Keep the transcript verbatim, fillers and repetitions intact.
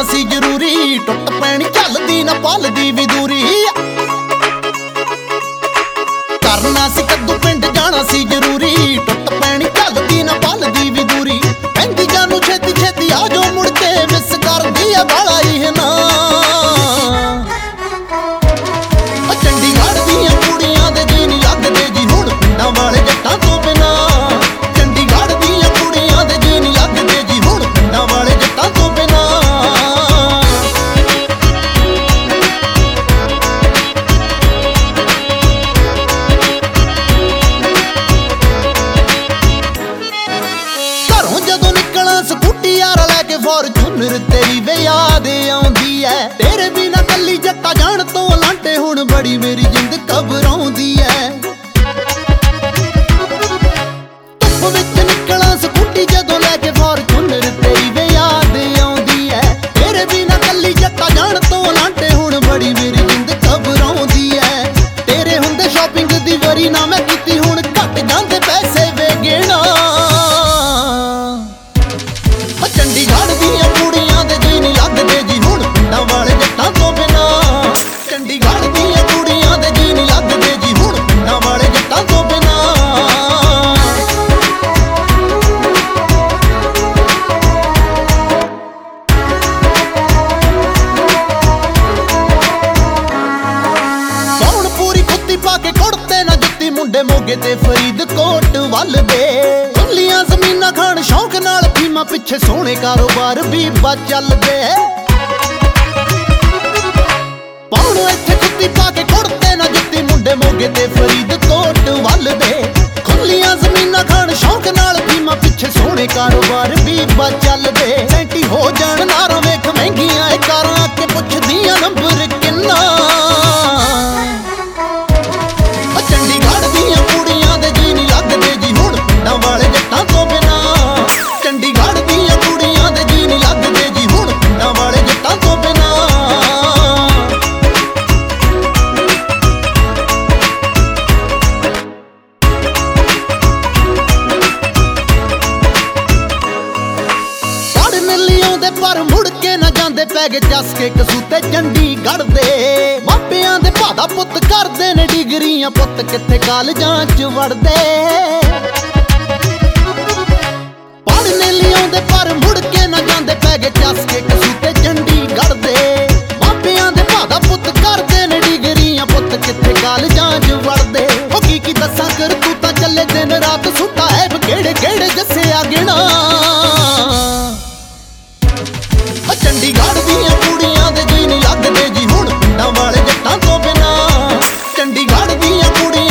ਜਾਣਾ ਸੀ ਜ਼ਰੂਰੀ, ਟੁੱਟ ਪੈਣੀ ਚੱਲਦੀ ਨਾ ਪਲਦੀ ਵੀ ਦੂਰੀ। ਕਰਨਾ ਸੀ ਕੱਦੂ ਪਿੰਡ ਜਾਣਾ ਸੀ ਜ਼ਰੂਰੀ, ਟੁੱਟ ਪੈਣੀ ਚੱਲਦੀ ਨਾ ਪਲਦੀ ਵੀ ਦੂਰੀ। ਕਹਿੰਦੀ ਜਾਨੂੰ ਛੇਤੀ ਛੇਤੀ ਆ ਜੋ ਮੁੜ ਕੇ, ਮਿਸ ਕਰਦੀ ਆ ਬਾਲਾ ਇਹ ਨਾ। ਚੰਡੀਗੜ੍ਹ ਦੀਆਂ ਕੁੜੀਆਂ ਦੇ ਜੀ ਨੀ ਲੱਗਦੇ ਜੀ ਹੁਣ ਪਿੰਡਾਂ ਵਾਲੇ ਜੱਟਾਂ ਤੋਂ ਬਿਨਾ। ਚੰਡੀਗੜ੍ਹ ਦੀਆਂ ਕੁੜੀਆਂ ਦੇ ਜੀ ਨੀ ਲੱਗਦੇ ਜੀ ਹੁਣ ਪਿੰਡਾਂ ਵਾਲੇ ਜੱਟਾਂ ਤੋਂ ਬਿਨਾ। ਘਰੋਂ ਜਦੋਂ ਨਿਕਲਾਂ ਸਕੂਟੀ ਯਾਰ ਲੈ ਕੇ ਫੋਰਚੂਨਰ, ਤੇਰੀ ਵੇ ਯਾਦ ਆਉਂਦੀ ਐ। ਤੇਰੇ ਬਿਨਾ ਕੱਲੀ ਜੱਟਾ ਜਾਣ ਤੋਂ ਲਾਂਟੇ ਹੁਣ ਬੜੀ ਮੇਰੀ ਜਿੰਦ ਘਬਰਾਉਂਦੀ ਐ। ਧੁੱਪ ਵਿੱਚ ਨਿਕਲਾਂ ਸਕੂਟੀ ਜਦੋਂ ਲੈ ਕੇ ਫੋਰਚੂਨਰ, ਤੇਰੀ ਵੇ ਯਾਦ ਆਉਂਦੀ ਐ। ਤੇਰੇ ਬਿਨਾ ਕੱਲੀ ਜੱਟਾ ਜਾਣ ਤੋਂ ਲਾਂਟੇ ਹੁਣ ਬੜੀ ਮੇਰੀ ਜਿੰਦ ਘਬਰਾਉਂਦੀ ਐ। ਤੇਰੇ ਹੁੰਦੇ ਸ਼ਾਪਿੰਗ ਦੀ ਵਾਰੀ ਨਾ ਮੈਂ ਕੀਤੀ, ਹੁਣ ਘੱਟ ਜਾਂਦੇ ਪੈਸੇ ਵੇ ਗਿਣਾ। ਚੰਡੀਗੜ੍ਹ ਦੀਆਂ ਕੁੜੀਆਂ ਦੇ ਜੀ ਨੀ ਲੱਗਦੇ ਜੀ ਹੁਣ ਪਿੰਡਾਂ ਵਾਲੇ ਜੱਟਾਂ ਤੋਂ ਬਿਨਾ। ਚੰਡੀਗੜ੍ਹ ਦੀਆਂ ਕੁੜੀਆਂ ਦੇ ਜੀ ਨੀ ਲੱਗਦੇ ਜੀ ਹੁਣ ਪਿੰਡਾਂ ਵਾਲੇ ਜੱਟਾਂ ਤੋਂ ਬਿਨਾ। ਕੌਣ ਪੂਰੀ ਕੁੱਤੀ ਪਾ ਕੇ ਕੁੜਤੇ ਨਾ ਜੁੱਤੀ, ਮੁੰਡੇ ਮੋਗੇ ਤੇ ਫਰੀਦਕੋਟ ਵੱਲ ਦੇ। ਖੁੱਲੀਆਂ ਜ਼ਮੀਨਾਂ ਖਾਣ ਸ਼ੌਂਕ ਨਾਲ ਫੀਮਾਂ ਪਿੱਛੇ ਸੋਹਣੇ ਕਾਰੋਬਾਰ ਵੀ ਬਾ ਚੱਲਦੇ। ਪਾਉਣ ਇੱਥੇ ਕੁੱਤੀ ਪਾ ਕੇ ਕੁੜਤੇ ਨਾ ਜੁੱਤੀ, ਮੁੰਡੇ ਮੋਗੇ ਤੇ ਫਰੀਦਕੋਟ ਵੱਲ ਦੇ। ਖੁੱਲੀਆਂ ਜ਼ਮੀਨਾਂ ਖਾਣ ਸ਼ੌਂਕ ਨਾਲ ਫੀਮਾਂ ਪਿੱਛੇ ਸੋਹਣੇ ਕਾਰੋਬਾਰ ਵੀ ਬਾ ਚੱਲਦੇ। ਸੈਂਟੀ ਹੋ ਜਾਣ ਨਾਰਾਂ ਵੇਖ ਮਹਿੰਗੀਆਂ ਇਹ ਕਾਰਾਂ, ਕੇ ਪੁੱਛਦੀਆਂ ਨੰਬਰ ਕਿੰਨਾ। ਚੰਡੀਗੜ੍ਹ ਦੀਆਂ ਕੁੜੀਆਂ ਦੇ ਜੀ ਨੀ ਲੱਗਦੇ ਜੀ ਹੁਣ ਪਿੰਡਾਂ ਵਾਲੇ ਜੱਟਾਂ ਤੋਂ ਬਿਨਾ। ਚੰਡੀਗੜ੍ਹ ਦੀਆਂ ਕੁੜੀਆਂ ਦੇ ਜੀ ਨੀ ਲੱਗਦੇ ਜੀ ਹੁਣ ਪਿੰਡਾਂ ਵਾਲੇ ਜੱਟਾਂ ਤੋਂ ਬਿਨਾ। ਪੜ੍ਹਨ ਲਈ ਆਉਂਦੇ ਪਰ ਮੁੜ ਕੇ ਨਾ ਜਾਂਦੇ, ਪੈ ਗਏ ਚੱਸ ਕੇ ਕਸੂਤੇ ਚੰਡੀਗੜ੍ਹ ਦੇ। ਮਾਪਿਆਂ ਦੇ ਭਾਦਾ ਪੁੱਤ ਕਰਦੇ ਨੇ ਡਿਗਰੀਆਂ, ਪੁੱਤ ਕਿੱਥੇ ਕਾਲਜਾਂ ਚ ਵੜਦੇ। ਪੜ੍ਹਨ ਲਈ ਆਉਂਦੇ ਪਰ ਮੁੜ ਕੇ ਨਾ ਜਾਂਦੇ, ਪੈ ਗਏ ਚੱਸ ਕੇ ਕਸੂਤੇ ਚੰਡੀਗੜ੍ਹ ਦੇ। ਮਾਪਿਆਂ ਦੇ ਭਾਦਾ ਪੁੱਤ ਕਰਦੇ ਨੇ ਡਿਗਰੀਆਂ, ਪੁੱਤ ਕਿੱਥੇ ਕਾਲਜਾਂ ਚ ਵੜਦੇ। ਉਹ ਕੀ ਕੀ ਦੱਸਾਂ ਕਰ ਤੂੰ ਤਾਂ ਚੱਲੇ ਦਿਨ ਰਾਤ ਸੁੱਤਾ ਹੈ, ਕਿਹੜੇ ਕਿਹੜੇ ਜੱਸਿਆ ਗਿਣਾ। ਚੰਡੀਗੜ੍ਹ ਦੀਆਂ ਕੁੜੀਆਂ ਦੇ ਜੀ ਨੀ ਲੱਗਦੇ ਜੀ ਹੁਣ ਪਿੰਡਾਂ ਵਾਲੇ ਜੱਟਾਂ ਤੋਂ ਬਿਨਾ। ਚੰਡੀਗੜ੍ਹ ਦੀਆਂ ਕੁੜੀਆਂ